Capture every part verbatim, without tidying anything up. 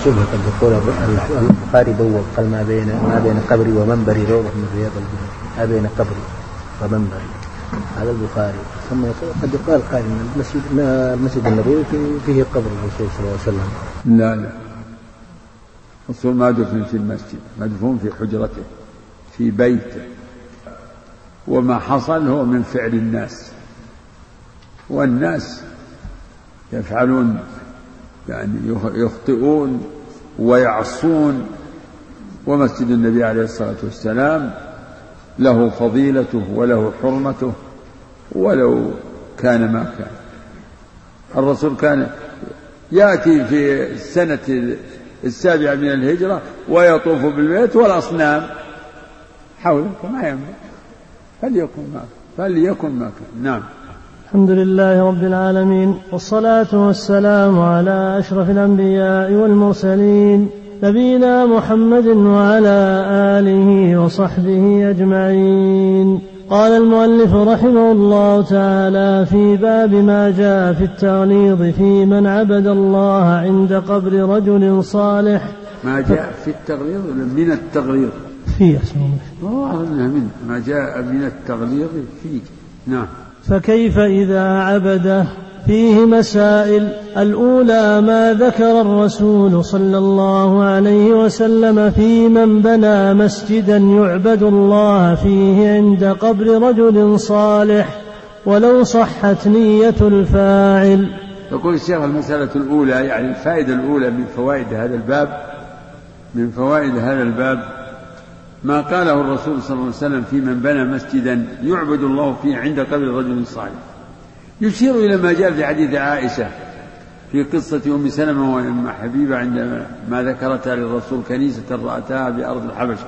شبهة الدخول البخاري بوب قال ما بين ما بين قبري ومنبري روضة من رياض الجنة، ما بين قبري ومنبري هذا البخاري. ثم قد يقال قال إن المسجد المسجد النبوي فيه قبر الرسول صلى الله عليه وسلم. لا لا، الرسول ما دفن في المسجد، مدفون في حجرته في بيته، وما حصل هو من فعل الناس، والناس يفعلون يعني يخطئون ويعصون، ومسجد النبي عليه الصلاة والسلام له فضيلته وله حرمته ولو كان ما كان. الرسول كان يأتي في السنة السابعة من الهجرة ويطوف بالبيت والأصنام حوله، فما ينبغي فليكن ما فليكن ما كان. نعم. الحمد لله رب العالمين، والصلاة والسلام على أشرف الأنبياء والمرسلين نبينا محمد وعلى آله وصحبه أجمعين. قال المؤلف رحمه الله تعالى في باب ما جاء في التغليظ في من عبد الله عند قبر رجل صالح. ما جاء في التغليظ من التغليظ في اسمه من ما جاء من التغليظ فيه. نعم. فكيف إذا عبده؟ فيه مسائل. الأولى ما ذكر الرسول صلى الله عليه وسلم في من بنى مسجدا يعبد الله فيه عند قبر رجل صالح ولو صحت نية الفاعل. يقول الشيخ المسألة الأولى يعني الفائدة الأولى من فوائد هذا الباب من فوائد هذا الباب ما قاله الرسول صلى الله عليه وسلم في من بنى مسجدا يعبد الله فيه عند قبر رجل صالح، يشير إلى ما جاء في حديث عائشة في قصة أم سلمة وأم حبيبة عندما ما ذكرتها للرسول كنيسة رأتها بأرض الحبشة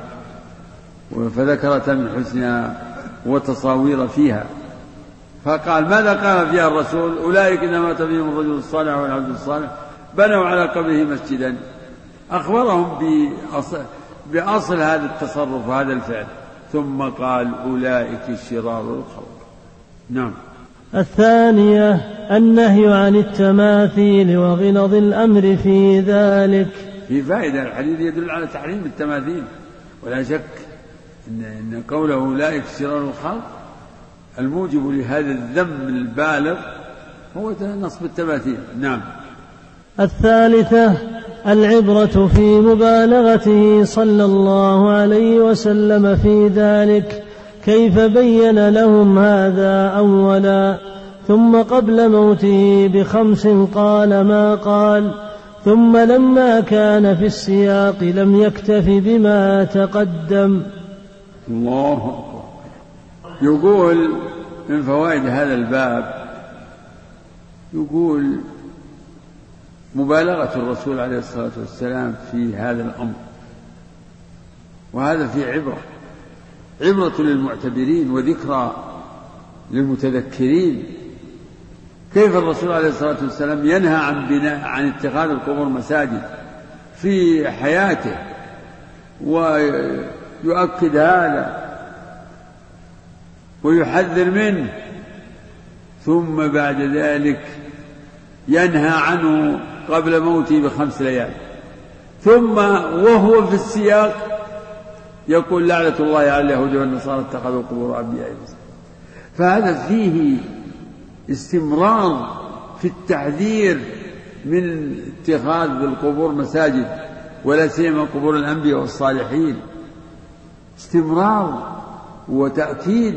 فذكرتها من حسنها وتصاوير فيها، فقال ماذا قال فيها الرسول؟ أولئك إذا مات فيهم الرجل الصالح والعبد الصالح بنوا على قبره مسجدا. أخبرهم بأصل, بأصل هذا التصرف وهذا الفعل، ثم قال أولئك شرار الخلق. نعم. الثانية النهي عن التماثيل وغلظ الأمر في ذلك. في فائدة الحديث يدل على تحريم التماثيل، ولا شك إن, إن قوله أولئك شرار الخلق الموجب لهذا الذم البالغ هو نصب التماثيل. نعم. الثالثة العبرة في مبالغته صلى الله عليه وسلم في ذلك، كيف بين لهم هذا أولا، ثم قبل موته بخمس قال ما قال، ثم لما كان في السياق لم يكتف بما تقدم. الله أكبر. يقول من فوائد هذا الباب يقول مبالغة الرسول عليه الصلاة والسلام في هذا الأمر، وهذا في عبرة عبرة للمعتبرين وذكرى للمتذكرين. كيف الرسول عليه الصلاة والسلام ينهى عن بناء عن اتخاذ القبور مساجد في حياته ويؤكد هذا ويحذر منه، ثم بعد ذلك ينهى عنه قبل موته بخمس ليال، ثم وهو في السياق يقول لعنة الله على اليهود والنصارى اتخذوا قبور أنبيائهم. فهذا فيه استمرار في التحذير من اتخاذ القبور مساجد، ولا سيما قبور الأنبياء والصالحين، استمرار وتأكيد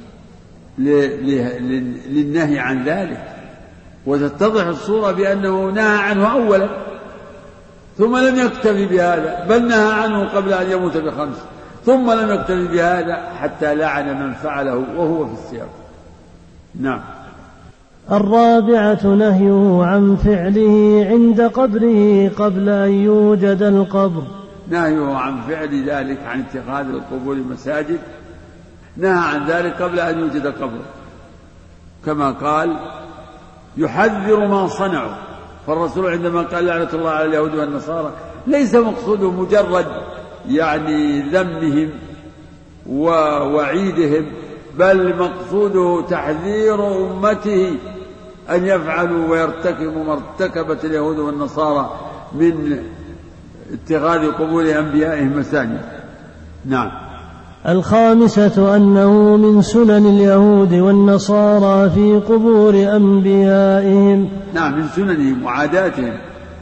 للنهي عن ذلك، وتتضح الصورة بأنه نهى عنه أولا ثم لم يكتفي بهذا، بل نهى عنه قبل أن يموت بخمس، ثم لم يكتفي بهذا حتى لعن من فعله وهو في السياق. نعم. الرابعة نهيه عن فعله عند قبره قبل أن يوجد القبر. نهيه عن فعل ذلك عن اتخاذ القبور مساجد، نهى عن ذلك قبل أن يوجد قبر، كما قال يحذر ما صنعوا. فالرسول عندما قال لعنة الله على اليهود والنصارى ليس مقصوده مجرد يعني ذمهم ووعيدهم، بل مقصوده تحذير أمته أن يفعلوا ويرتكبوا ما ارتكبت اليهود والنصارى من اتخاذ قبور أنبيائهم مساجد. نعم. الخامسة أنه من سنن اليهود والنصارى في قبور أنبيائهم. نعم، من سننهم وعاداتهم.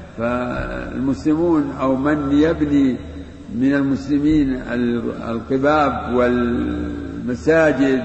فالمسلمون أو من يبني من المسلمين القباب والمساجد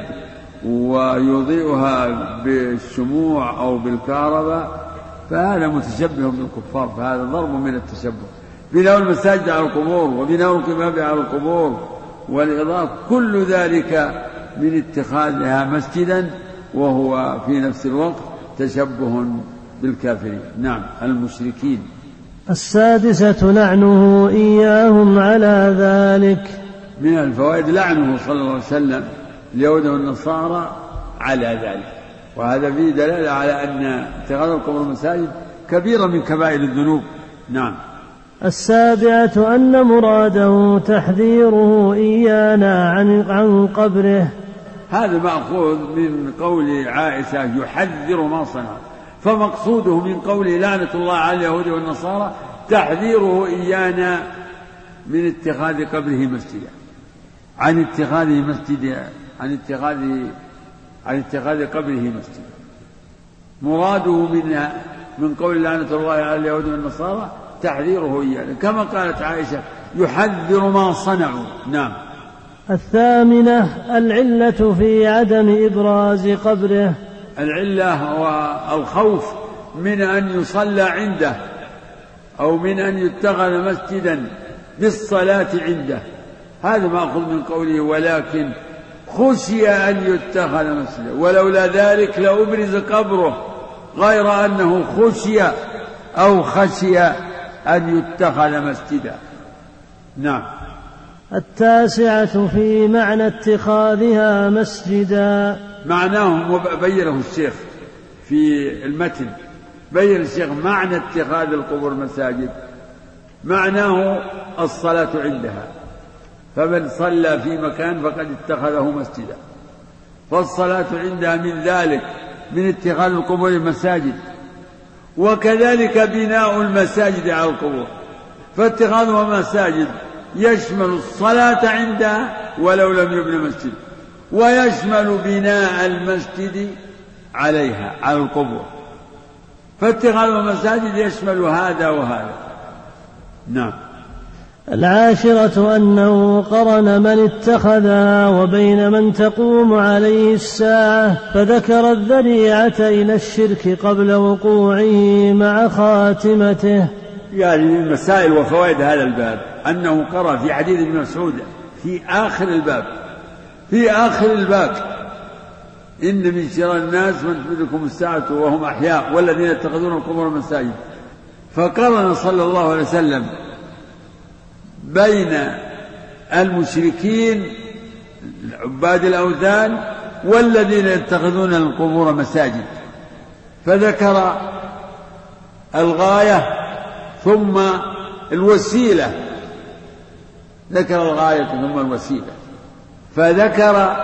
ويضيئها بالشموع أو بالكهرباء فهذا متشبه بالكفار، فهذا ضرب من التشبه. بناء المساجد على القبور وبناء القباب على القبور والإضاءة كل ذلك من اتخاذها مسجدا، وهو في نفس الوقت تشبه بالكافرين. نعم، المشركين. السادسة لعنه إياهم على ذلك. من الفوائد لعنه صلى الله عليه وسلم اليهود والنصارى على ذلك، وهذا فيه دلالة على أن اتخاذ القبور مساجد كبيرة من كبائر الذنوب. نعم. السابعة أن مراده تحذيره إيانا عن عن قبره. هذا مأخوذ من قول عائشة يحذر ما صنع، فمقصوده من قوله لعنة الله على اليهود والنصارى تحذيره إيانا من اتخاذ قبره مسجدا، عن اتخاذه مسجدا، عن اتخاذ عن اتخاذ قبره مسجدا. مراده منها من قول لعنة الله على اليهود والنصارى تحذيره إيانا، كما قالت عائشة يحذر ما صنعوا. نعم. الثامنة العلة في عدم إبراز قبره. العلة هو الخوف من أن يصلى عنده أو من أن يتخذ مسجدا بالصلاة عنده، هذا مأخذ من قوله ولكن خشي أن يتخذ مسجدا، ولولا ذلك لأبرز قبره، غير أنه خشي أو خشي أن يتخذ مسجدا. نعم. التاسعة في معنى اتخاذها مسجدا. معناه بينه الشيخ في المتن، بين الشيخ معنى اتخاذ القبور مساجد، معناه الصلاة عندها، فمن صلى في مكان فقد اتخذه مسجدا، فالصلاة عندها من ذلك من اتخاذ القبور مساجد. وكذلك بناء المساجد على القبور، فاتخاذها مساجد يشمل الصلاة عندها ولو لم يبنى مسجد، ويشمل بناء المسجد عليها على القبور، فاتخاذها مساجد يشمل هذا وهذا. نعم. العاشرة أنه قرن من اتخذها وبين من تقوم عليه الساعة، فذكر الذريعة إلى الشرك قبل وقوعه مع خاتمته. يعني من مسائل وفوائد هذا الباب أنه قرأ في حديث ابن مسعود في آخر الباب في آخر الباب إن من شرار الناس من تدركهم الساعة وهم أحياء والذين يتخذون القبور مساجد، فقرن صلى الله عليه وسلم بين المشركين عباد الأوثان والذين يتخذون القبور مساجد، فذكر الغاية ثم الوسيلة، ذكر الغاية ثم الوسيلة، فذكر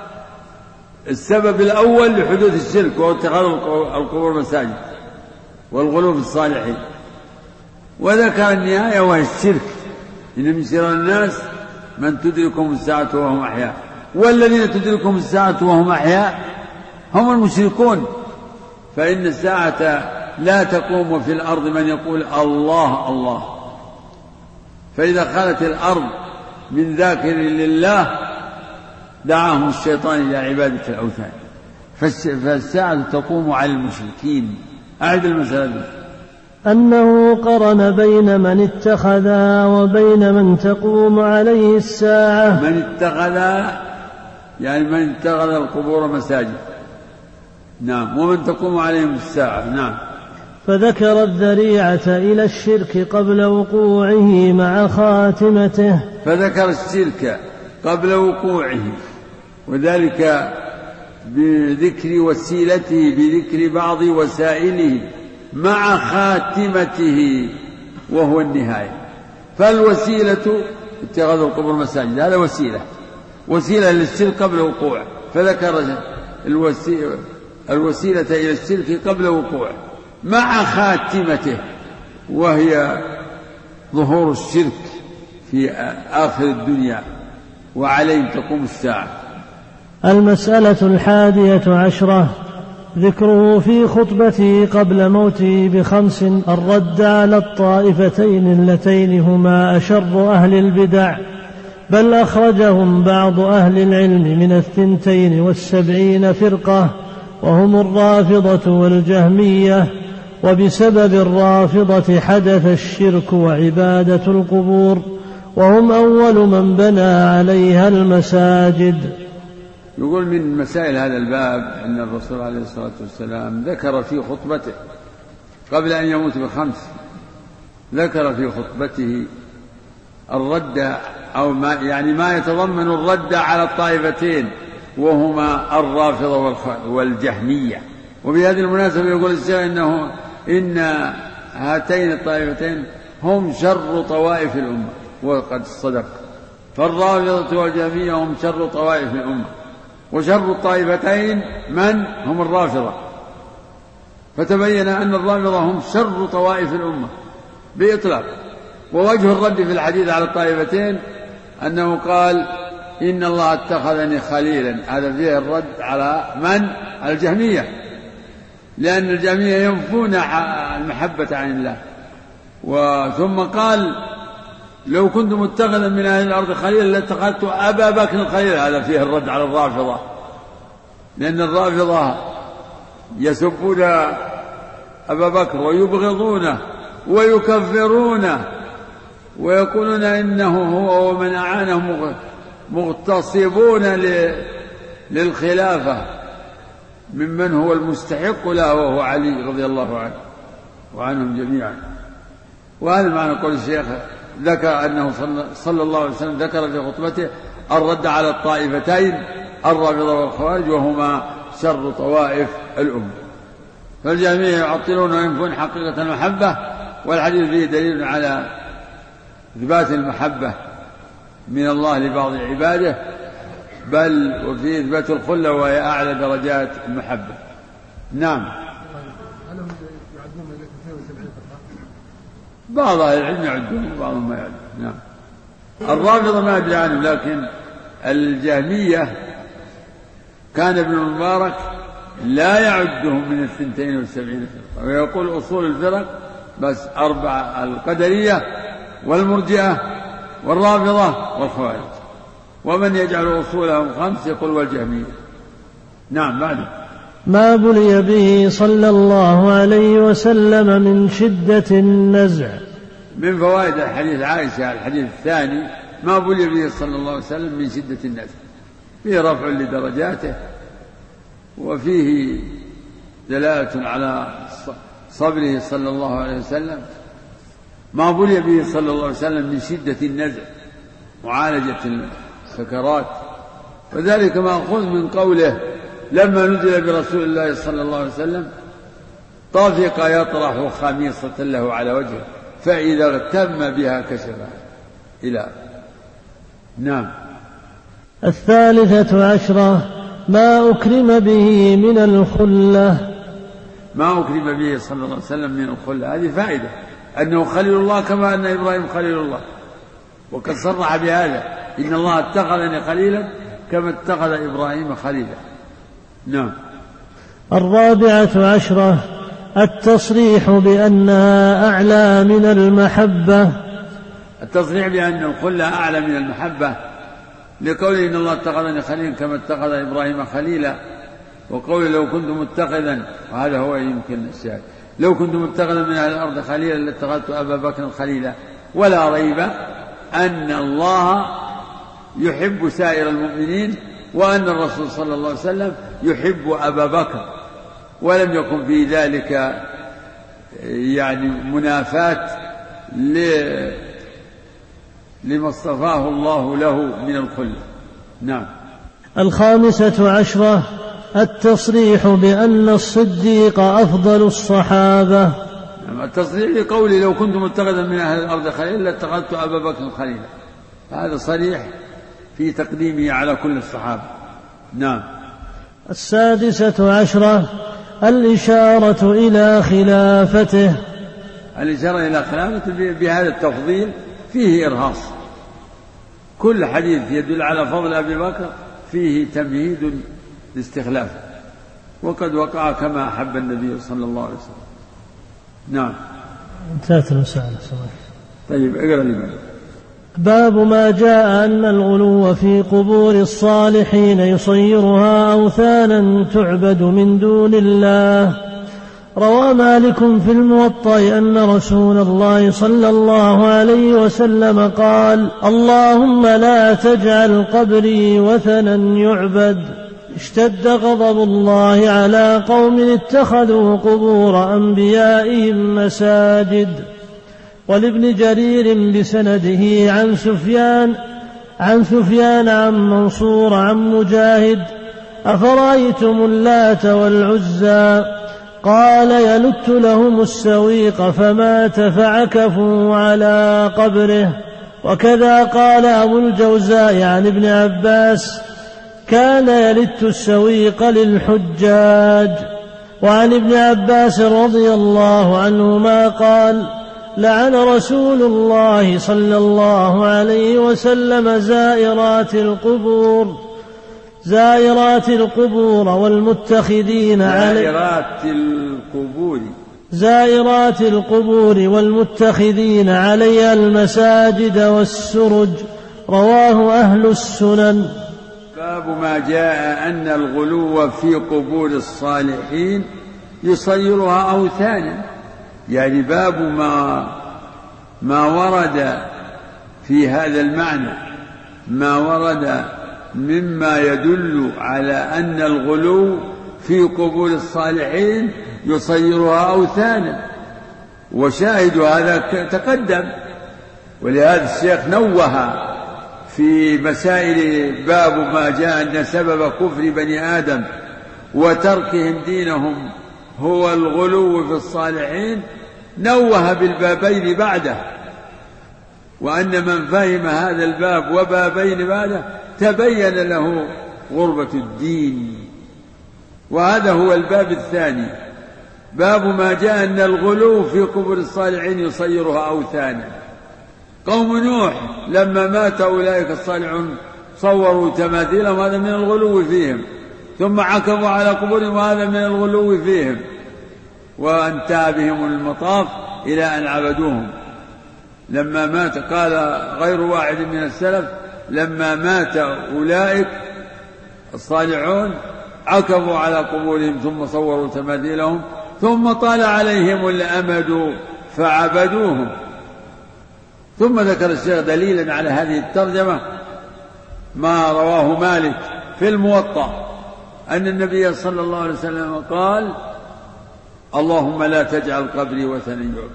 السبب الأول لحدوث الشرك وهو اتخاذ القبور مساجد والغلو في الصالحين، وذكر النهاية وهي الشرك، إن من شرار الناس من تدركهم الساعة وهم أحياء، والذين تدركهم الساعة وهم أحياء هم المشركون، فإن الساعة لا تقوم في الأرض من يقول الله الله، فإذا خلت الأرض من ذاكر لله دعاهم الشيطان إلى عبادة الأوثان، فالساعة تقوم على المشركين. أعد المسألة. أنه قرن بين من اتخذها وبين من تقوم عليه الساعة. من اتخذها يعني من اتخذ القبور مساجد، نعم، ومن تقوم عليهم الساعة، نعم. فذكر الذريعة إلى الشرك قبل وقوعه مع خاتمته. فذكر الشرك قبل وقوعه، وذلك بذكر وسيلته، بذكر بعض وسائله مع خاتمته وهو النهاية. فالوسيلة اتخاذ القبور مساجد، هذا وسيلة وسيلة للشرك قبل وقوعه، فذكر الوسيلة, الوسيلة إلى الشرك قبل وقوعه مع خاتمته وهي ظهور الشرك في آخر الدنيا وعليه تقوم الساعة. المسألة الحادية عشرة ذكره في خطبته قبل موته بخمس الرد على الطائفتين اللتين هما أشر أهل البدع، بل أخرجهم بعض أهل العلم من الثنتين والسبعين فرقة وهم الرافضة والجهمية، وبسبب الرافضة حدث الشرك وعبادة القبور، وهم أول من بنى عليها المساجد. يقول من مسائل هذا الباب أن الرسول عليه الصلاة والسلام ذكر في خطبته قبل أن يموت بخمس، ذكر في خطبته الرد أو ما يعني ما يتضمن الرد على الطائفتين وهما الرافضة والجهمية. وبهذه المناسبة يقول الشيخ إنه إن هاتين الطائفتين هم شر طوائف الأمة، وقد صدق، فالرافضة والجهمية هم شر طوائف الأمة، وشر الطائفتين من هم الرافضة، فتبين أن الرافضة هم شر طوائف الأمة بإطلاق. ووجه الرد في الحديث على الطائفتين أنه قال إن الله اتخذني خليلا، هذا فيه الرد على من؟ على الجهمية، لأن الجهمية ينفون المحبة عن الله. وثم قال لو كنت متخذا من أهل الأرض خليلا لاتخذت أبا بكر خليلا، هذا فيه الرد على الرافضة، لأن الرافضة يسبون أبا بكر ويبغضونه ويكفرونه ويقولون إنه هو ومن أعانه مغتصبون للخلافة ممن هو المستحق له وهو علي رضي الله عنه وعنهم جميعا. وهذا معنى قول الشيخ، ذكر أنه صلى الله عليه وسلم ذكر في خطبته الرد على الطائفتين الرافضة والخوارج وهما شر طوائف الأمة. فالجميع يعطلون وينفون حقيقة المحبة، والحديث فيه دليل على إثبات المحبة من الله لبعض عباده، بل وفي إثبات الخلة وهي أعلى درجات المحبة. نعم. بعض أهل العلم يعدون وبعضهم ما يعدون. نعم. الرافضة ما أدري عنه، لكن الجهمية كان ابن المبارك لا يعدهم من الثنتين والسبعين فرقة، ويقول أصول الفرق بس أربعة: القدرية والمرجئة والرافضة والخوارج، ومن يجعل أصولهم خمس يقول والجهمية. نعم. بعد ما بلي به صلى الله عليه وسلم من شدة النزع. من فوائد الحديث عائشة الحديث الثاني ما بلي به صلى الله عليه وسلم من شدة النزع، فيه رفع لدرجاته، وفيه دلالة على صبره صلى الله عليه وسلم. ما بلي به صلى الله عليه وسلم من شدة النزع، معالجة السكرات، وذلك مأخوذ من قوله لما نزل برسول الله صلى الله عليه وسلم طافق يطرح خميصة له على وجهه فإذا اغتم بها كشفها إلى. نعم. الثالثة عشرة ما أكرم به من الخلة. ما أكرم به صلى الله عليه وسلم من الخلة، هذه فائدة أنه خليل الله كما أن إبراهيم خليل الله، وقد صرح بهذا إن الله اتخذني خليلا كما اتخذ إبراهيم خليلا. نعم. الرابعة عشرة التصريح بأنها أعلى من المحبة. التصريح بأن الخلة أعلى من المحبة لقوله إن الله اتخذني خليلا كما اتخذ إبراهيم خليلا، وقوله لو كنت متخذا، وهذا هو يمكن الشاهد، لو كنت متخذا من أهل الأرض خليلا لاتخذت أبا بكر خليلا. ولا ريب أن الله يحب سائر المؤمنين، وأن الرسول صلى الله عليه وسلم يحب أبا بكر، ولم يكن في ذلك يعني منافاة لما اصطفاه الله له من الخلة. نعم. الخامسة عشرة التصريح بأن الصديق أفضل الصحابة. التصريح لقولي لو كنت متخذا من أهل الأرض خليلا لاتخذت أبا بكر خليلا، هذا صريح في تقديمه على كل الصحابة. نعم. السادسة عشرة الإشارة إلى خلافته. الإشارة إلى خلافته بهذا التفضيل فيه إرهاص. كل حديث يدل على فضل أبي بكر فيه تمهيد لاستخلافه، وقد وقع كما أحب النبي صلى الله عليه وسلم. نعم. انتهت المسألة. طيب اقرأ لي بعد. باب ما جاء أن الغلو في قبور الصالحين يصيرها أوثانا تعبد من دون الله. روى مالك في الموطأ أن رسول الله صلى الله عليه وسلم قال: اللهم لا تجعل قبري وثنا يعبد. اشتد غضب الله على قوم اتخذوا قبور أنبيائهم مساجد. ولابن جرير بسنده عن سفيان عن سفيان عن منصور عن مجاهد: أفرأيتم اللات والعزى؟ قال: يلت لهم السويق فمات فعكفوا على قبره. وكذا قال أبو الجوزاء عن ابن عباس: كان يلت السويق للحجاج. وعن ابن عباس رضي الله عنهما قال: لعن رسول الله صلى الله عليه وسلم زائرات القبور زائرات القبور والمتخذين زائرات القبور زائرات القبور والمتخذين عليها المساجد والسرج. رواه أهل السنن. باب ما جاء أن الغلو في قبور الصالحين يصيرها أوثانا، يعني باب ما ما ورد في هذا المعنى، ما ورد مما يدل على أن الغلو في قبور الصالحين يصيرها أوثانا، وشاهد هذا تقدم. ولهذا الشيخ نوه في مسائل باب ما جاء أن سبب كفر بني آدم وتركهم دينهم هو الغلو في الصالحين، نوه بالبابين بعده، وأن من فهم هذا الباب وبابين بعده تبين له غربة الدين. وهذا هو الباب الثاني، باب ما جاء أن الغلو في قبور الصالحين يصيرها أوثانا. قوم نوح لما مات أولئك الصالحون صوروا تماثيلهم، هذا من الغلو فيهم، ثم عكفوا على قبورهم، وهذا من الغلو فيهم، وانتهى بهم المطاف إلى أن عبدوهم. لما مات قال غير واحد من السلف: لما مات أولئك الصالحون عكفوا على قبورهم ثم صوروا تماثيلهم ثم طال عليهم الأمد فعبدوهم. ثم ذكر الشيخ دليلا على هذه الترجمة ما رواه مالك في الموطأ أن النبي صلى الله عليه وسلم قال: اللهم لا تجعل قبري وثنا يعبد.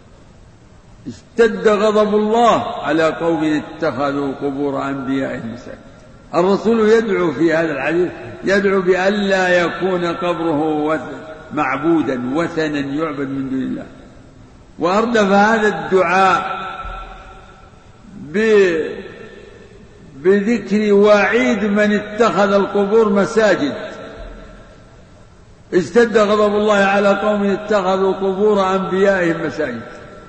اشتد غضب الله على قوم اتخذوا قبور أنبيائهم مساجد. الرسول يدعو في هذا الحديث، يدعو بألا يكون قبره معبودا وثنا يعبد من دون الله، وأردف هذا الدعاء بذكر وعيد من اتخذ القبور مساجد. اشتد غضب الله على قوم اتخذوا قبور أنبيائهم مساجد،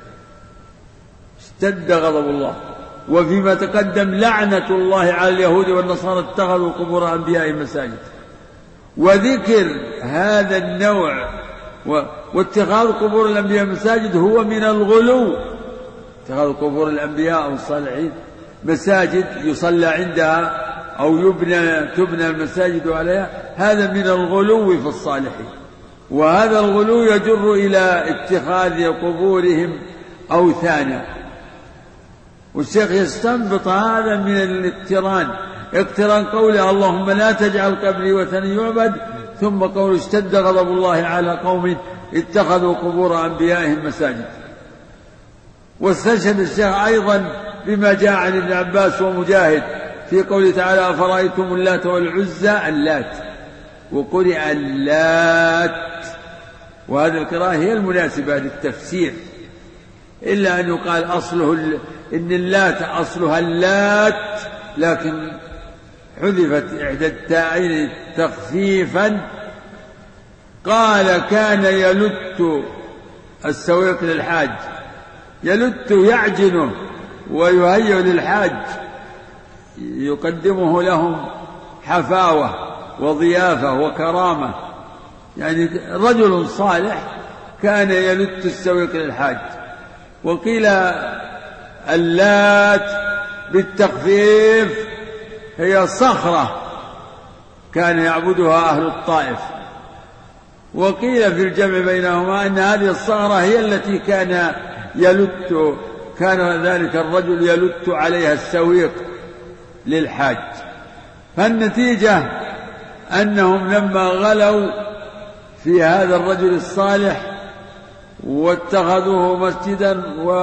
اشتد غضب الله. وفيما تقدم لعنة الله على اليهود والنصارى اتخذوا قبور أنبيائهم مساجد. وذكر هذا النوع واتخاذ قبور الأنبياء مساجد هو من الغلو. اتخاذ قبور الأنبياء والصالحين مساجد يصلى عندها أو يبنى تبنى المساجد عليها، هذا من الغلو في الصالحين. وهذا الغلو يجر إلى اتخاذ قبورهم أوثانا. والشيخ يستنبط هذا من الاقتران، اقتران قوله اللهم لا تجعل قبري وثنا يعبد، ثم قوله اشتد غضب الله على قوم اتخذوا قبور أنبيائهم مساجد. واستشهد الشيخ أيضا بما جاء عن ابن عباس ومجاهد في قوله تعالى: أفرأيتم اللات والعزى، اللات، وقرئ اللات، وهذه القراءة هي المناسبة للتفسير، إلا أن يقال أصله إن اللات أصلها اللات، لكن حذفت إحدى التاءين تخفيفا. قال: كان يلت السويق للحاج، يلت يعجنه ويهيئ للحاج، يقدمه لهم حفاوة وضيافة وكرامة. يعني رجل صالح كان يلت السويق للحاج. وقيل اللات بالتخفيف هي صخرة كان يعبدها أهل الطائف، وقيل في الجمع بينهما أن هذه الصخرة هي التي كان يلت كان ذلك الرجل يلت عليها السويق للحاج. فالنتيجة أنهم لما غلوا في هذا الرجل الصالح واتخذوه مسجدا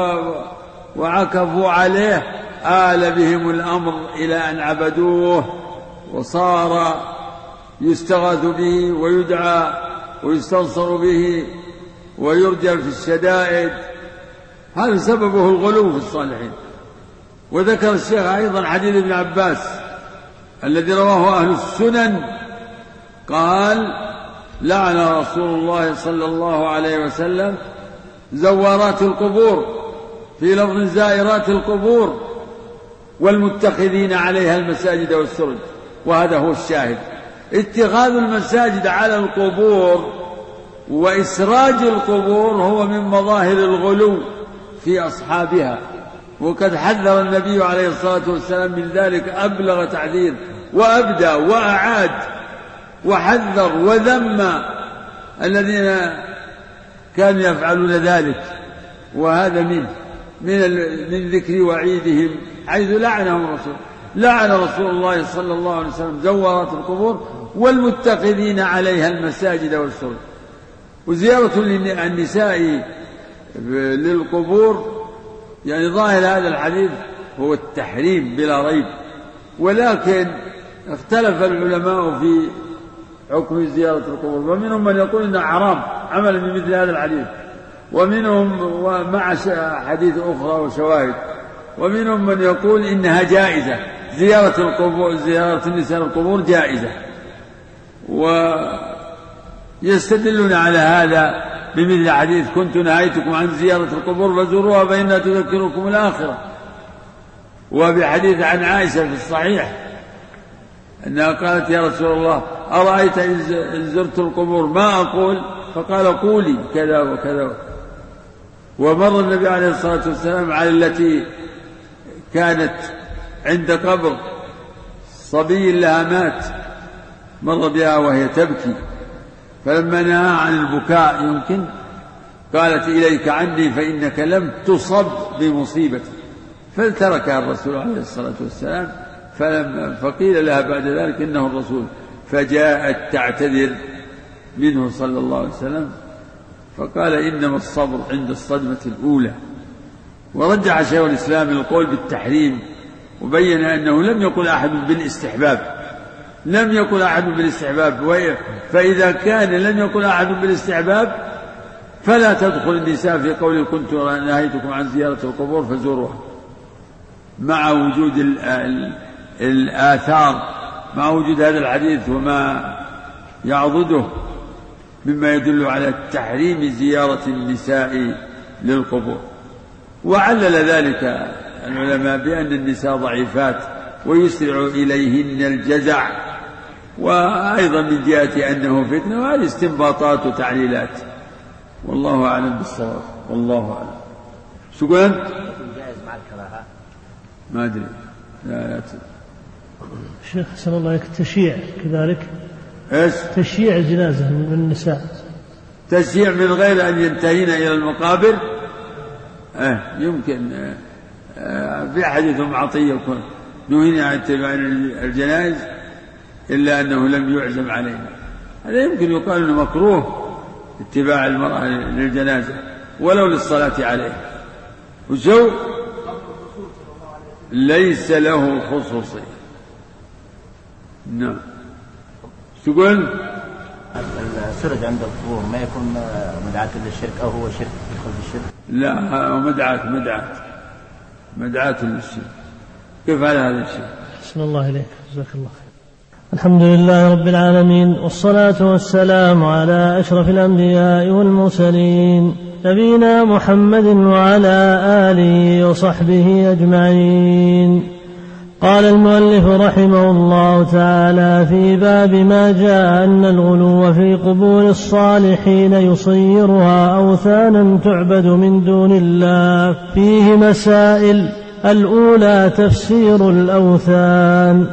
وعكفوا عليه، آل بهم الأمر إلى أن عبدوه، وصار يستغاث به ويدعى ويستنصر به ويرجى في الشدائد. هذا سببه الغلو في الصالحين. وذكر الشيخ أيضا حديث ابن عباس الذي رواه أهل السنن، قال: لعن رسول الله صلى الله عليه وسلم زوارات القبور، في لفظ زائرات القبور، والمتخذين عليها المساجد والسرج. وهذا هو الشاهد، اتخاذ المساجد على القبور وإسراج القبور هو من مظاهر الغلو في أصحابها، وقد حذر النبي عليه الصلاة والسلام من ذلك أبلغ تحذير، وأبدى وأعاد وحذر وذم الذين كانوا يفعلون ذلك. وهذا من من من ذكر وعيدهم، حيث لعنهم الرسول لعن رسول الله صلى الله عليه وسلم زوارات القبور والمتخذين عليها المساجد والسرج. وزيارة النساء للقبور يعني ظاهر هذا الحديث هو التحريم بلا ريب، ولكن اختلف العلماء في حكم زيارة القبور، ومنهم من يقول إنه حرام عملا بمثل هذا الحديث، ومنهم ومع حديث أخرى وشواهد، ومنهم من يقول إنها جائزة، زيارة القبور زيارة النساء القبور جائزة، ويستدلون على هذا بمثل حديث: كنت نهيتكم عن زيارة القبور فزوروها فإنها تذكركم الآخرة. وبحديث عن عائشة في الصحيح أنها قالت: يا رسول الله، أرأيت إن زرت القبور ما أقول؟ فقال: قولي كذا وكذا. ومر النبي عليه الصلاة والسلام على التي كانت عند قبر صبي لها مات، مر بها وهي تبكي، فلما نهى عن البكاء يمكن قالت: إليك عني فإنك لم تصب بمصيبتي، فتركها الرسول عليه الصلاة والسلام. فلما فقيل لها بعد ذلك إنه الرسول، فجاءت تعتذر منه صلى الله عليه وسلم، فقال: إنما الصبر عند الصدمة الأولى. ورجع شيخ الإسلام القول بالتحريم، وبين أنه لم يقل أحد بالاستحباب، لم يقل أحد بالاستحباب، فإذا كان لم يقل أحد بالاستحباب فلا تدخل النساء في قول كنت نهيتكم عن زيارة القبور فزوروها، مع وجود الآثار، مع وجود هذا الحديث وما يعضده مما يدل على تحريم زيارة النساء للقبور. وعلل ذلك العلماء بأن النساء ضعيفات ويسرع إليهن الجزع، وأيضا من جهة أنه فتنة، وهذه استنباطات وتعليلات، والله أعلم بالصواب. والله أعلم. شو قلت؟ جائز مع الكراهة؟ ما أدري، لا لا شيخ أحسن الله عليك، التشييع كذلك؟ إيش؟ تشييع الجنازة من النساء، تشييع من غير أن ينتهين إلى المقابر. آه يمكن. آه في حديث أم عطية نهينا عن اتباع الجنائز إلا أنه لم يعزم علينا. هذا يمكن يقال أنه مكروه اتباع المرأة للجنازة ولو للصلاة عليها. وشو ليس له خصوصية. نعم. تقول السرج عند القبور ما يكون مدعاة للشرك أو هو شرك يدخل في الشرك؟ لا، مدعاة مدعاة مدعاة للشرك. كيف على هذا الشيء؟ أحسن الله إليك، جزاك الله خير. الحمد لله رب العالمين، والصلاة والسلام على أشرف الأنبياء والمرسلين، نبينا محمد وعلى آله وصحبه أجمعين. قال المؤلف رحمه الله تعالى في باب ما جاء أن الغلو في قبور الصالحين يصيرها أوثانا تعبد من دون الله فيه مسائل. الأولى تفسير الأوثان.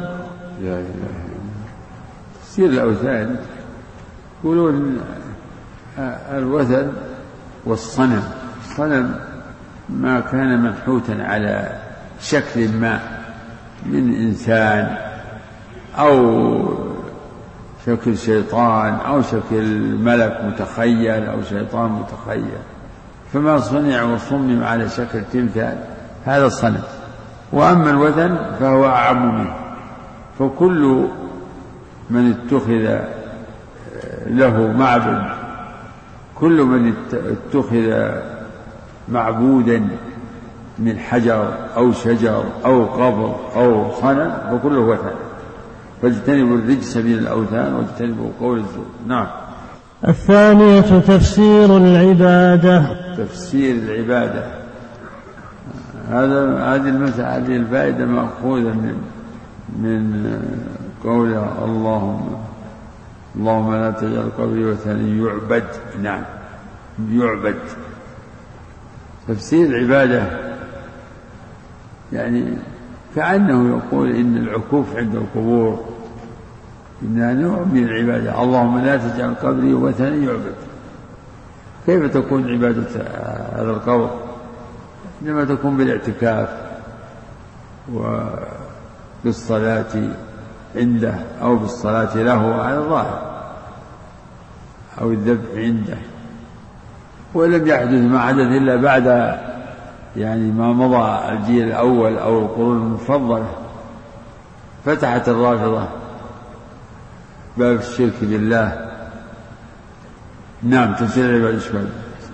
تفسير الأوثان يقولون الوثن والصنم. الصنم ما كان منحوتا على شكل ما من إنسان أو شكل شيطان أو شكل ملك متخيل أو شيطان متخيل، فما صنع وصمم على شكل تمثال هذا الصنم. وأما الوثن فهو أعم منه، فكل من اتخذ له معبد، كل من اتخذ معبودا من حجر أو شجر أو قبر أو صنم فكله وثن. فاجتنبوا الرجس من الأوثان واجتنبوا قول الزور. نعم. الثانية تفسير العبادة. تفسير العبادة هذا هذه المسألة، هذه الفائدة مأخوذة من من قول اللهم اللهم لا تجعل قبري وثنا يعبد. نعم يعبد. تفسير العبادة يعني كأنه يقول إن العكوف عند القبور إنها نوع من العبادة. اللهم لا تجعل قبري وثنا يعبد. كيف تكون عبادة هذا القبر؟ إنما تكون بالاعتكاف وبالصلاة عنده أو بالصلاة له على الظاهر أو الذبح عنده. ولم يحدث ما حدث إلا بعد يعني ما مضى الجيل الأول أو القرون المفضلة. فتحت الرافضة باب الشرك بالله. نعم. تفسير العبادة شوي.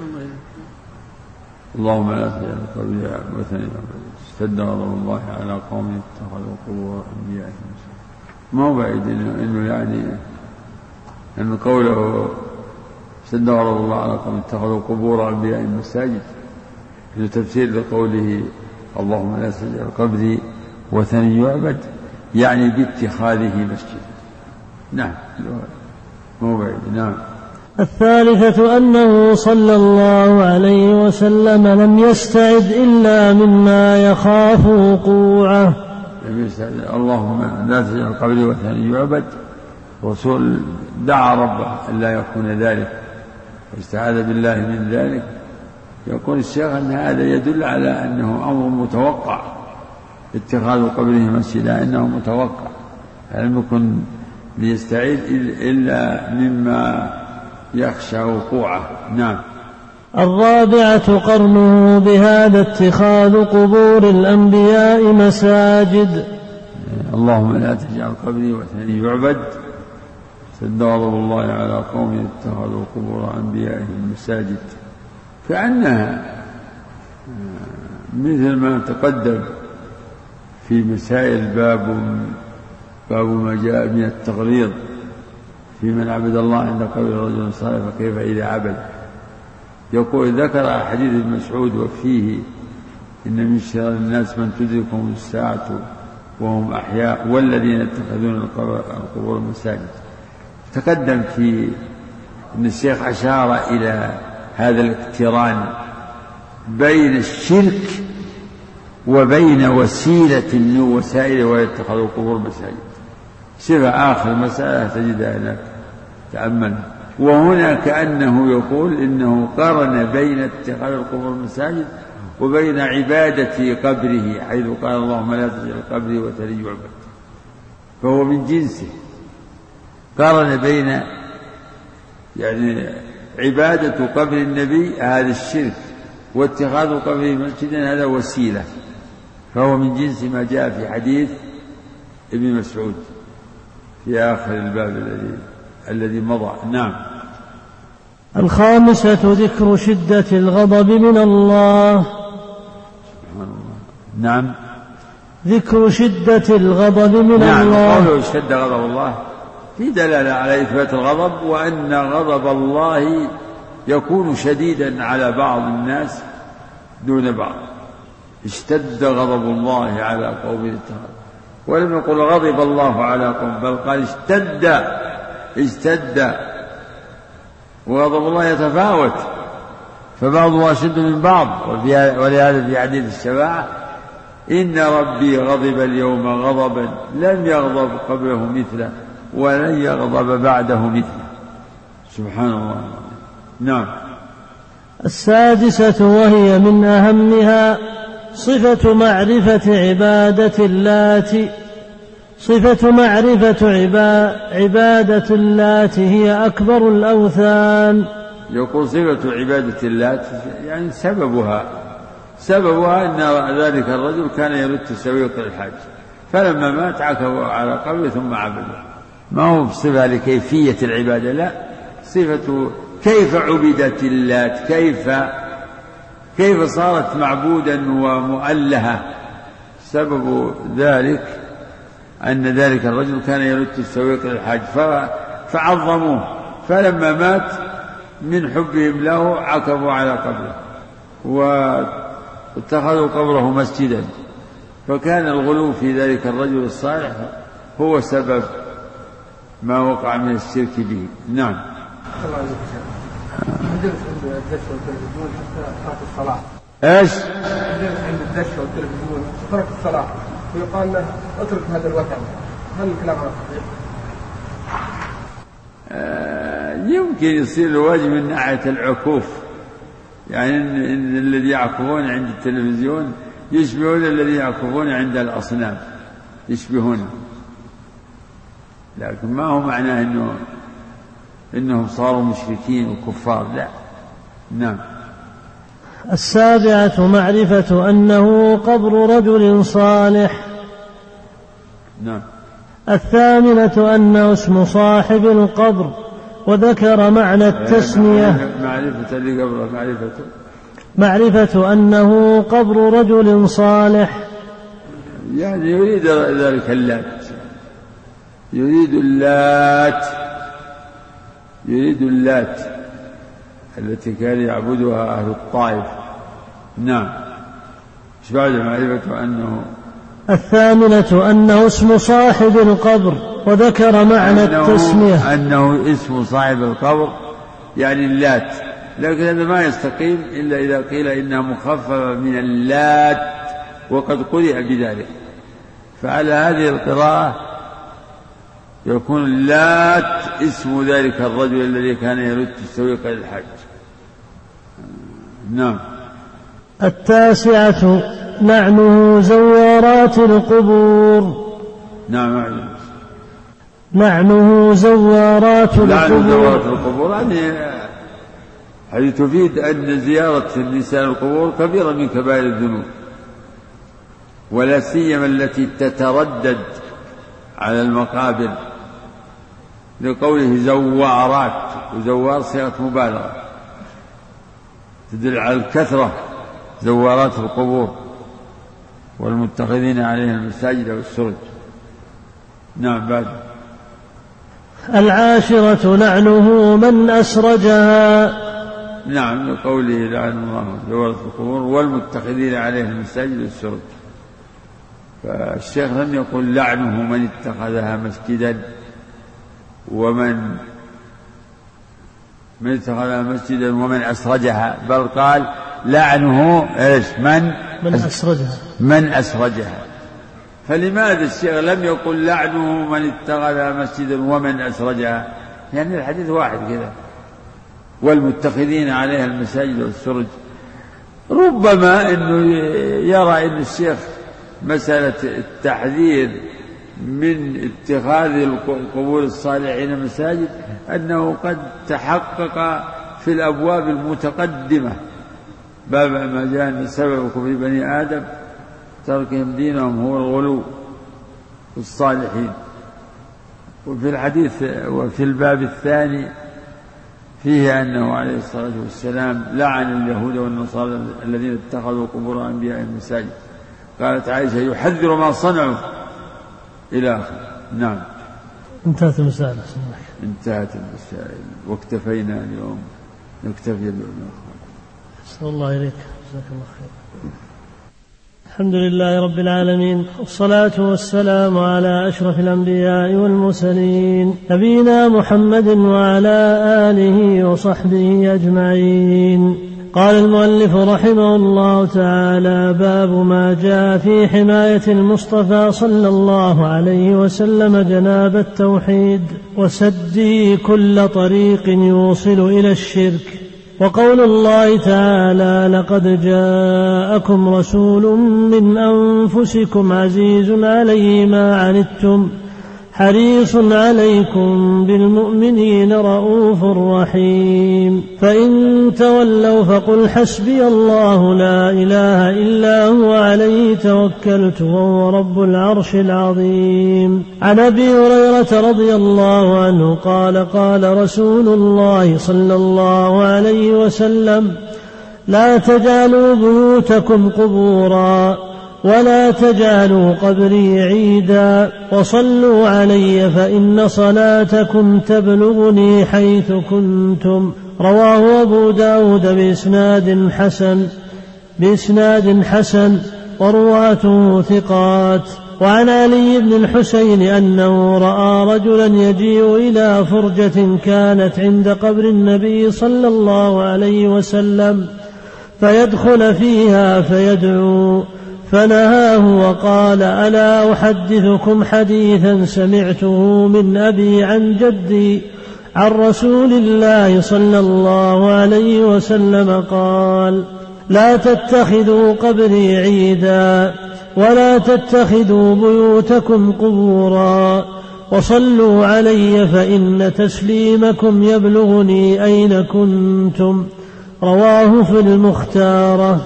اللهم لا تجعل قبري وثنا اشتد غضب الله على قوم اتخذوا قبور أنبيائهم. ما هو بعيد إنه يعني أن قوله اشتد غضب الله على قوم اتخذوا قبور أنبيائهم مساجد في تفسير لقوله اللهم لا تجعل قبري وثنا يعبد يعني باتخاذه مسجد. نعم ما هو بعيد. نعم. الثالثة أنه صلى الله عليه وسلم لم يستعد إلا مما يخاف وقوعه. اللهم لا تجعل قبري وثنا يعبد. رسول دعا ربه أن لا يكون ذلك واستعاذ بالله من ذلك. يقول الشيخ أن هذا يدل على أنه أمر متوقع اتخاذ قبره مسجدا، أنه متوقع لم يكن ليستعيد إلا مما يخشى وقوعه. نعم. الرابعة قرنه بهذا اتخاذ قبور الأنبياء مساجد. اللهم لا تجعل قبري وثنا يعبد اشتد غضب الله على قوم اتخذوا قبور أنبيائهم مساجد. كأنها مثل ما تقدم في مسائل باب باب ما جاء من التغليظ في من عبد الله عند قبر رجل صالح فكيف إذا عبد. يقول ذكر حديث ابن مسعود وفيه إن من شر الناس من تدركهم الساعة وهم أحياء والذين يتخذون القبور مساجد. تقدم في أن الشيخ أشار إلى هذا الاقتران بين الشرك وبين وسيلة من وسائل ويتخذوا القبور مساجد. صفة آخر مسألة تجدها هناك تأملها. وهنا كأنه يقول إنه قارن بين اتخاذ القبور مساجد وبين عبادة قبره، حيث قال اللهم لا تجعل قبري وثنا يعبد، فهو من جنسه. قارن بين يعني عبادة قبر النبي هذا الشرك واتخاذ قبره مسجدا هذا وسيلة، فهو من جنس ما جاء في حديث ابن مسعود في آخر الباب الذي الذي مضى. نعم. الخامسة ذكر شدة الغضب من الله. سبحان الله. نعم. ذكر شدة الغضب من نعم. الله. قوله اشتد غضب الله في دلالة على إثبات الغضب، وأن غضب الله يكون شديدا على بعض الناس دون بعض. اشتد غضب الله على قوم اتخذوا، ولم يقل غضب الله على قوم، بل قال اشتد اشتد وغضب الله يتفاوت، فبعضه أشد من بعض. ولهذا في حديث الشفاعة إن ربي غضب اليوم غضبا لم يغضب قبله مثله ولن يغضب بعده مثله. سبحان الله. نعم. السادسة وهي من أهمها صفة معرفة عبادة اللات. صفة معرفة عبادة اللات هي أكبر الأوثان. يقول صفة عبادة اللات يعني سببها سببها أن ذلك الرجل كان يرد السويق للحج، فلما مات عكفوا على قبره ثم عبده. ما هو بصفة لكيفية العبادة، لا، صفة كيف عبدت اللات، كيف كيف صارت معبودا ومؤلهة. سبب ذلك أن ذلك الرجل كان يرد السويق للحج فعظموه، فلما مات من حبهم له عكفوا على قبره واتخذوا قبره مسجدا، فكان الغلو في ذلك الرجل الصالح هو سبب ما وقع من الشرك به. نعم. الدرس عند الدش والتلفزيون حتى ترك الصلاة. ايش؟ الدرس عند الدش والتلفزيون ترك الصلاة ويقال له اترك هذا الوثن، هل الكلام هذا صحيح؟ آه يمكن يصير الواجب من ناحية العكوف، يعني إن, إن الذي يعكفون عند التلفزيون يشبهون الذي يعكفون عند الأصنام، يشبهون، لكن ما هو معناه إنه إنهم صاروا مشركين وكفار، لا. نعم. السابعة معرفة أنه قبر رجل صالح. نعم. الثامنة أنه اسم صاحب القبر، وذكر معنى التسمية. معرفة لقبره معرفة معرفة أنه قبر رجل صالح، يعني يريد ذلك اللات، يريد اللات يريد اللات التي كان يعبدها أهل الطائف. نعم. ايش بعد معرفة أنه؟ الثامنة أنه اسم صاحب القبر، وذكر معنى أنه التسمية. أنه اسم صاحب القبر يعني اللات، لكن هذا ما يستقيم إلا إذا قيل إنها مخففة من اللات وقد قرئ بذلك، فعلى هذه القراءة يكون اللات اسم ذلك الرجل الذي كان يرد السويق للحج. نعم. التاسعة لعنه زوارات القبور. نعم. لعنه زوارات القبور. لعنه زوارات القبور يعني هذه تفيد أن زيارة النساء القبور كبيرة من كبائر الذنوب، ولا سيما التي تتردد على المقابر، لقوله زوارات، وزوار صيغة مبالغة تدل على الكثرة، زوارات القبور والمتخذين عليها المساجد والسرج. نعم. بعد. العاشرة لعنه من أسرجها. نعم، لقوله لعن الله زوارات القبور والمتخذين عليها المساجد والسرج، فالشيخ لم يقل لعنه من اتخذها مسجدا ومن من اتخذها مسجدا ومن أسرجها، بل قال لعنه ايش؟ من من أسرجها من أسرجها. فلماذا الشيخ لم يقل لعنه من اتخذها مسجدا ومن أسرجها؟ يعني الحديث واحد كذا، والمتخذين عليها المساجد والسرج. ربما انه يرى ان الشيخ مسألة التحذير من اتخاذ القبور الصالحين مساجد أنه قد تحقق في الأبواب المتقدمة، باب ما جاء أن سبب كفر بني آدم تركهم دينهم هو الغلو في الصالحين. وفي الحديث وفي الباب الثاني فيه أنه عليه الصلاة والسلام لعن اليهود والنصارى الذين اتخذوا قبور أنبيائهم مساجد. قالت عائشة يحذر ما صنعوا إلى آخره. نعم. انتهت المسائل. انتهت المسائل واكتفينا اليوم نكتفي بالله. أحسن الله إليك، جزاك الله خير. الحمد لله رب العالمين، والصلاة والسلام على أشرف الأنبياء والمرسلين نبينا محمد وعلى آله وصحبه أجمعين. قال المؤلف رحمه الله تعالى: باب ما جاء في حماية المصطفى صلى الله عليه وسلم جناب التوحيد وسد كل طريق يوصل إلى الشرك. وقول الله تعالى: لقد جاءكم رسول من أنفسكم عزيز عليه ما عنتم حريص عليكم بالمؤمنين رؤوف رحيم. فإن تولوا فقل حسبي الله لا إله إلا هو عليه توكلت وهو رب العرش العظيم. عن أبي هريرة رضي الله عنه قال: قال رسول الله صلى الله عليه وسلم: لا تجعلوا بيوتكم قبورا ولا تجعلوا قبري عيدا وصلوا علي فإن صلاتكم تبلغني حيث كنتم. رواه أبو داود بإسناد حسن بإسناد حسن ورواته ثقات. وعن علي بن الحسين أنه رأى رجلا يجيء إلى فرجة كانت عند قبر النبي صلى الله عليه وسلم فيدخل فيها فيدعو، فنهاه وقال: ألا أحدثكم حديثا سمعته من أبي عن جدي عن رسول الله صلى الله عليه وسلم قال: لا تتخذوا قبري عيدا ولا تتخذوا بيوتكم قبورا وصلوا علي فإن تسليمكم يبلغني أين كنتم. رواه في المختارة.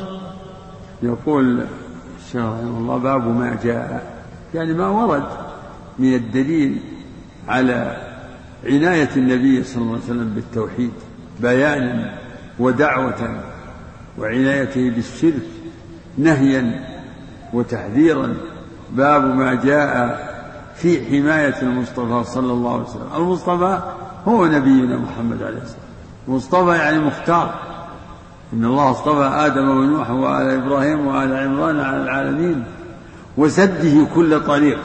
يقول الشيخ رحمه الله: باب ما جاء، يعني ما ورد من الدليل على عناية النبي صلى الله عليه وسلم بالتوحيد بيانا ودعوة، وعنايته بالشرك نهيا وتحذيرا. باب ما جاء في حماية المصطفى صلى الله عليه وسلم. المصطفى هو نبينا محمد عليه السلام. مصطفى يعني مختار. إن الله اصطفى آدم ونوح وآل إبراهيم وآل عمران على العالمين وسده كل طريق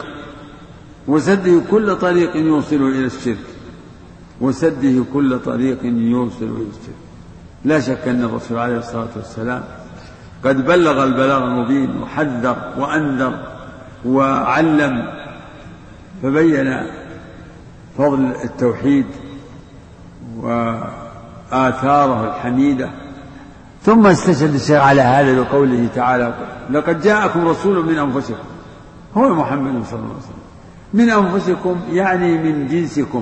وسده كل طريق يوصل إلى الشرك وسده كل طريق يوصل إلى الشرك. لا شك أن الرسول عليه الصلاة والسلام قد بلغ البلاغ المبين وحذر وأنذر وعلم، فبين فضل التوحيد وآثاره الحميدة. ثم استشهد الشيخ على هذا بقوله تعالى: لقد جاءكم رسول من أنفسكم. هو محمد صلى الله عليه وسلم من أنفسكم، يعني من جنسكم،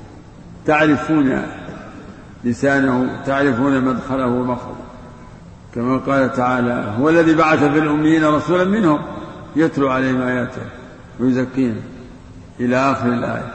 تعرفون لسانه، تعرفون مدخله ومخرجه، كما قال تعالى: هو الذي بعث في الأميين رسولا منهم يتلو عليهم آياته ويزكيهم إلى آخر الآية.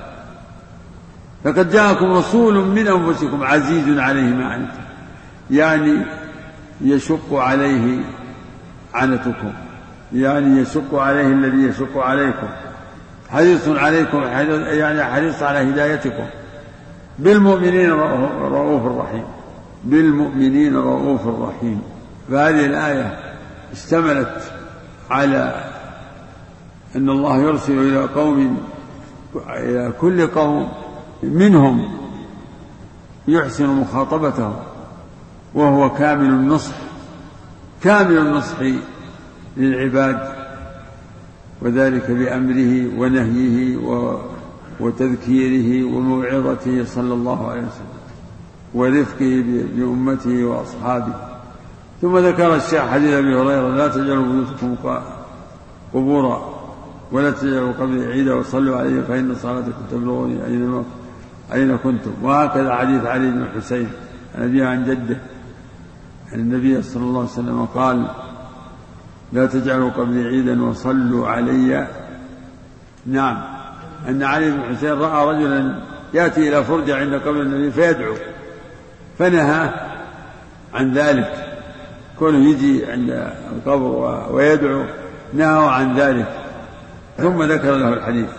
لقد جاءكم رسول من أنفسكم عزيز عليه ما عنتم، يعني يشق عليه عنتكم، يعني يشق عليه الذي يشق عليكم، حريص عليكم يعني حريص على هدايتكم، بالمؤمنين رؤوف رحيم، بالمؤمنين رؤوف رحيم. فهذه الآية اشتملت على أن الله يرسل إلى قوم، إلى كل قوم منهم يحسن مخاطبته، وهو كامل النصح، كامل النصح للعباد، وذلك بأمره ونهيه وتذكيره وموعظته صلى الله عليه وسلم ورفقه بأمته وأصحابه. ثم ذكر الشيخ حديث أبي هريرة: لا تجعلوا بيوتكم قبورا ولا تجعلوا قبري عيدا وصلوا عليه فإن صلاتكم تبلغني أين كنتم. وهكذا حديث علي بن الحسين عن أبيه عن جده أن النبي صلى الله عليه وسلم قال: لا تجعلوا قبري عيدا وصلوا علي. نعم، أن علي بن الحسين رأى رجلا يأتي إلى فرجة عند قبر النبي فيدعو، فنهى عن ذلك، كونه يجي عند القبر ويدعو، نهى عن ذلك. ثم ذكر له الحديث: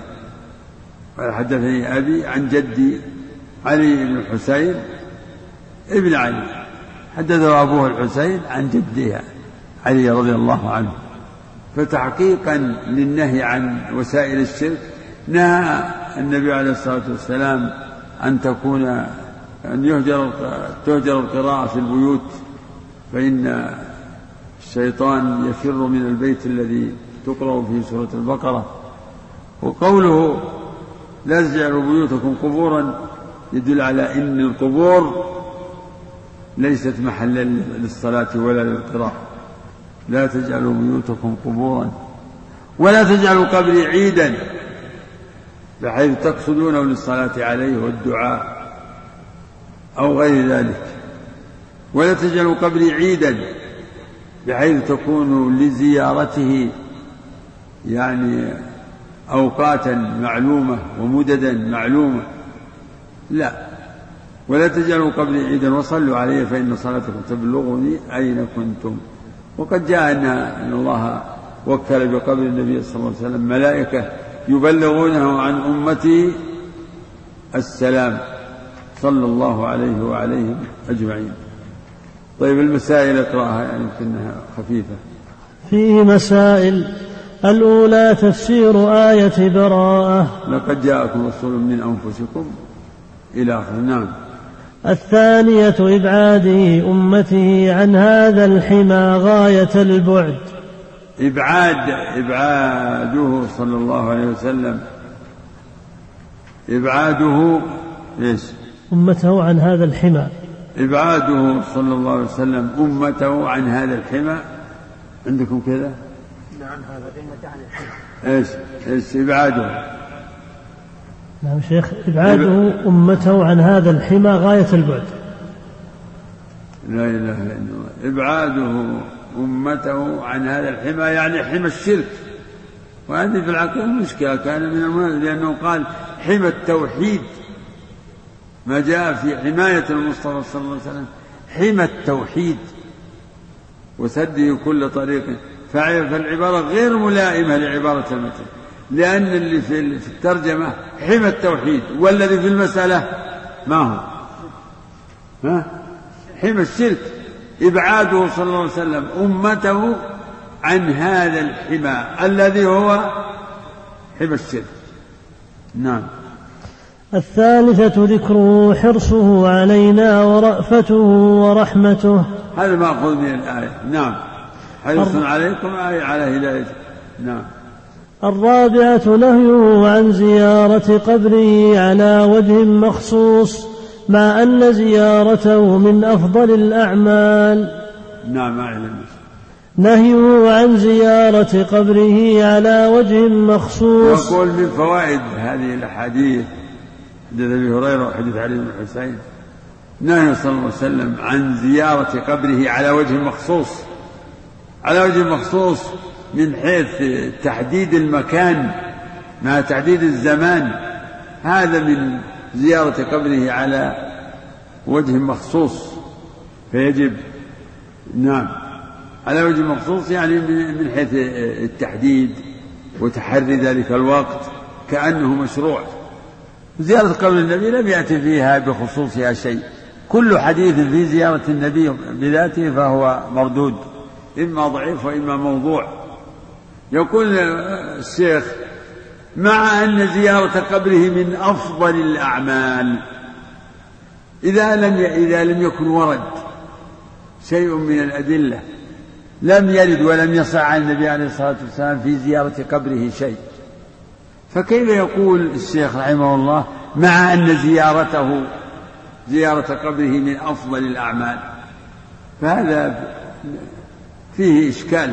حدثني أبي عن جدي علي بن الحسين ابن علي حدثه أبوه الحسين عن جده علي رضي الله عنه. فتحقيقا للنهي عن وسائل الشرك نهى النبي عليه الصلاة والسلام أن تكون أن يهجر تهجر القراءة في البيوت، فإن الشيطان يفر من البيت الذي تقرأ فيه سورة البقرة. وقوله لا تجعلوا بيوتكم قبورا يدل على أن القبور ليست محلا للصلاة ولا للقراءة. لا تجعلوا بيوتكم قبورا ولا تجعلوا قبري عيدا بحيث تقصدونه للصلاة عليه والدعاء أو غير ذلك. ولا تجعلوا قبري عيدا بحيث تكونوا لزيارته يعني أوقاتا معلومة ومددا معلومة، لا. ولا تجعلوا قبري عيدا وصلوا عليه فإن صلاتكم تبلغني أين كنتم. وقد جاء أن الله وكل بقبر النبي صلى الله عليه وسلم ملائكة يبلغونه عن أمتي السلام صلى الله عليه وعليهم أجمعين. طيب المسائل اقرأها يعني يمكنها خفيفة. فيه مسائل. الأولى تفسير آية براءة لقد جاءكم رسول من أنفسكم إلى آخر. نعم. الثانية إبعاده أمته عن هذا الحمى غاية البعد. إبعاد إبعاده صلى الله عليه وسلم إبعاده إيش؟ أمته عن هذا الحمى. إبعاده صلى الله عليه وسلم أمته عن هذا الحمى. عندكم كذا؟ عن هذا الحمى عن الحمى. إيش إيش إبعاده؟ نعم شيخ. إبعاده أمته عن هذا الحمى غاية البعد. لا إله إلا الله. إبعاده أمته عن هذا الحمى يعني حمى الشرك. وهذه في العقيدة مشكلة كان من المنازل، لأنه قال حمى التوحيد، ما جاء في حماية المصطفى صلى الله عليه وسلم حمى التوحيد وسده كل طريق. فالعبارة غير ملائمة لعبارة المتن، لأن اللي في الترجمة حمى التوحيد والذي في المسألة ما هو ها؟ حمى الشرك. إبعاده صلى الله عليه وسلم أمته عن هذا الحمى الذي هو حمى الشرك. نعم. الثالثة ذكره حرصه علينا ورأفته ورحمته. هذا مأخوذ من الآية. نعم. حرص عليكم أي على هدايته. نعم. الرابعة نهيه عن زيارة قبره على وجه مخصوص مع أن زيارته من أفضل الأعمال. نعم. أعلم. نهيه عن زيارة قبره على وجه مخصوص. ويقول من فوائد هذه الأحاديث حديث أبي هريرة وحديث علي بن الحسين نهي صلى الله عليه وسلم عن زيارة قبره على وجه مخصوص. على وجه مخصوص من حيث تحديد المكان مع تحديد الزمان، هذا من زيارة قبره على وجه مخصوص فيجب. نعم. على وجه مخصوص يعني من حيث التحديد وتحري ذلك الوقت كأنه مشروع. زيارة قبر النبي لم يأتي فيها بخصوصها شيء. كل حديث في زيارة النبي بذاته فهو مردود، إما ضعيف وإما موضوع. يقول الشيخ مع أن زيارة قبره من أفضل الأعمال إذا لم إذا لم يكن ورد شيء من الأدلة، لم يرد ولم يصح عن النبي عليه الصلاة والسلام في زيارة قبره شيء، فكيف يقول الشيخ رحمه الله مع أن زيارته زيارة قبره من أفضل الأعمال؟ فهذا فيه إشكال.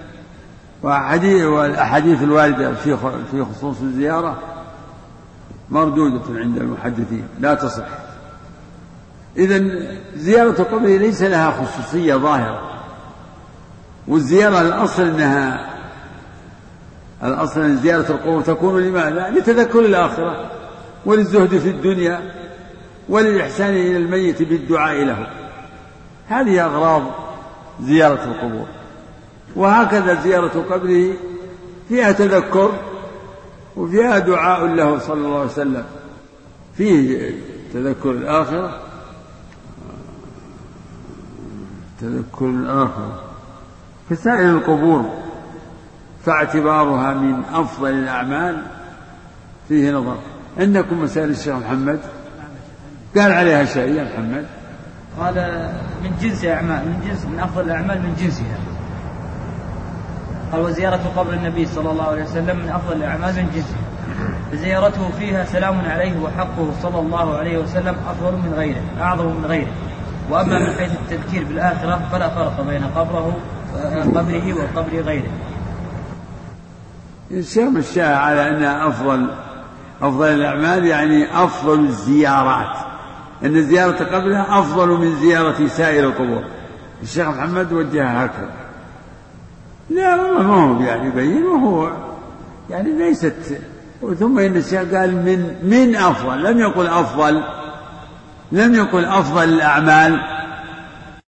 والأحاديث الواردة في خصوص الزيارة مردودة عند المحدثين لا تصح. إذن زيارة قبره ليس لها خصوصية ظاهرة، والزيارة الأصل أنها الأصل أن زيارة القبور تكون لماذا؟ لتذكر الآخرة وللزهد في الدنيا وللإحسان إلى الميت بالدعاء له. هذه أغراض زيارة القبور. وهكذا زيارة قبره فيها تذكر وفيها دعاء له صلى الله عليه وسلم، فيه تذكر الآخرة تذكر الآخرة كسائر القبور، فاعتبارها من أفضل الأعمال فيه نظر. عندكم مسائل الشيخ محمد قال عليها شيء يا محمد؟ قال من جنس أعمال، من جنس من أفضل الأعمال من جنسها. قال وزيارة قبر النبي صلى الله عليه وسلم من أفضل الأعمال من جنسها، فزيارته فيها سلام عليه وحقه صلى الله عليه وسلم أفضل من غيره، أعظم من غيره. وأما من حيث التذكير بالآخرة فلا فرق بين قبره قبره وقبر غيره. الشيخ مشاها على أنها أفضل أفضل الأعمال، يعني أفضل الزيارات، أن زيارة قبرها أفضل من زيارة سائر القبور. الشيخ محمد وجهها هكذا. لا والله ما هو يعني يبين، وهو يعني ليست. ثم إن الشيخ قال من من أفضل، لم يقل أفضل لم يقل أفضل الأعمال،